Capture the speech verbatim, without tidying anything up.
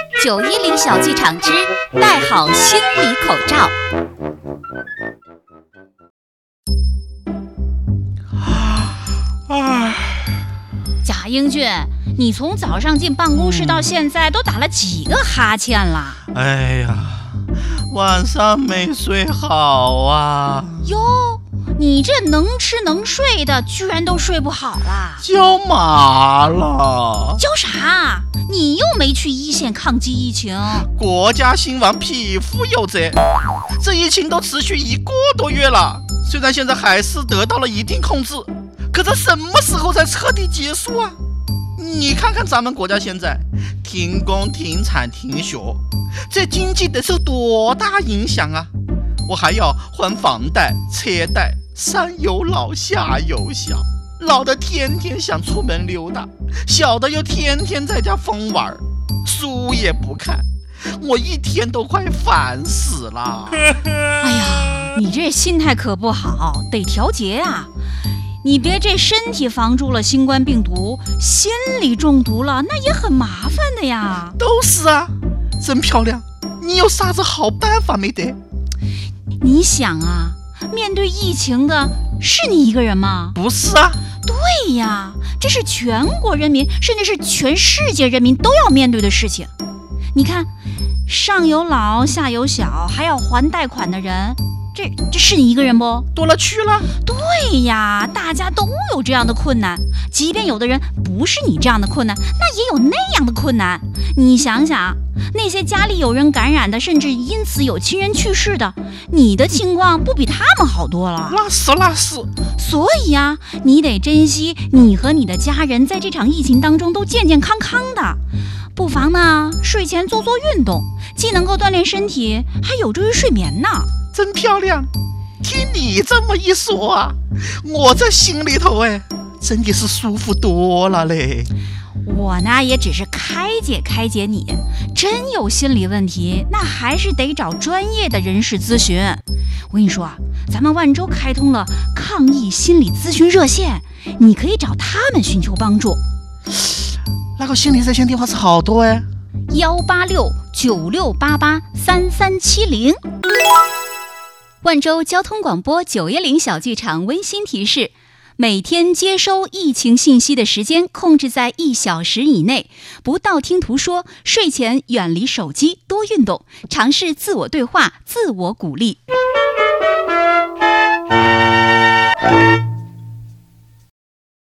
九一零小剧场之戴好心理口罩。贾英俊，你从早上进办公室到现在都打了几个哈欠了？ 哎呀，晚上没睡好啊。 哟，你这能吃能睡的，居然都睡不好啦？ 脚麻了。 脚啥？你又没去一线抗击疫情。 国家兴亡匹夫有责，这疫情都持续一个多月了，虽然现在还是得到了一定控制，可这什么时候才彻底结束啊？你看看咱们国家现在停工停产停学，这经济得受多大影响啊？我还要还房贷车贷，上有老下有小，老的天天想出门溜达，小的又天天在家疯玩，书也不看，我一天都快烦死了。 哎呀，你这心态可不好，得调节啊。你别这身体防住了新冠病毒，心理中毒了，那也很麻烦的呀。 都是啊，真漂亮，你有啥子好办法没得？ 你想啊，面对疫情的是你一个人吗？ 不是啊。 对呀，这是全国人民，甚至是全世界人民都要面对的事情。你看，上有老下有小，还要还贷款的人，这这是你一个人不？ 多了去了。 对呀，大家都有这样的困难，即便有的人不是你这样的困难，那也有那样的困难。你想想，那些家里有人感染的，甚至因此有亲人去世的，你的情况不比他们好多了？ 那是那是。 所以呀，你得珍惜你和你的家人在这场疫情当中都健健康康的。不妨呢，睡前做做运动，既能够锻炼身体，还有助于睡眠呢。 真漂亮，听你这么一说啊，我这心里头哎，真的是舒服多了嘞。 我呢也只是开解开解你，真有心理问题，那还是得找专业的人士咨询。我跟你说啊，咱们万州开通了抗疫心理咨询热线，你可以找他们寻求帮助。 那个心理热线电话是好多哎， 幺八六九六八八三三七零。万州交通广播九一零小剧场温馨提示：每天接收疫情信息的时间控制在一小时以内，不道听途说，睡前远离手机，多运动，尝试自我对话，自我鼓励。